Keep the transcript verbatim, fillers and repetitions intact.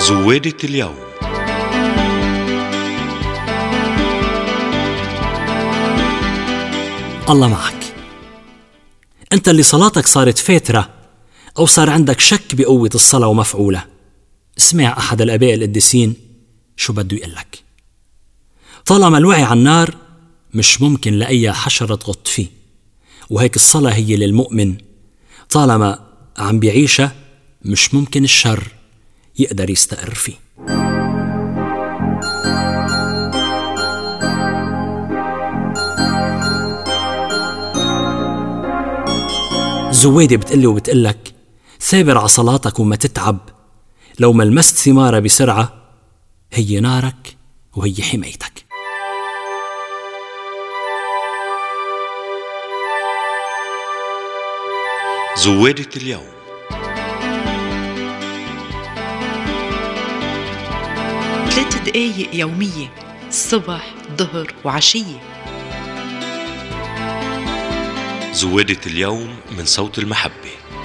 زوادة اليوم. الله معك. أنت اللي صلاتك صارت فاترة أو صار عندك شك بقوة الصلاة ومفعولة، اسمع أحد الآباء القديسين شو بده يقلك. طالما الوعي على النار مش ممكن لأي حشرة تغط فيه، وهيك الصلاة هي للمؤمن طالما عم بيعيشها مش ممكن الشر يقدر يستقر فيه. زوادة بتقلي وبتقلك ثابر على صلاتك وما تتعب، لو ما لمست ثمارة بسرعة هي نارك وهي حمايتك. زوادة اليوم. ثلاث دقايق يومية، الصبح ظهر وعشية. زوادة اليوم من صوت المحبة.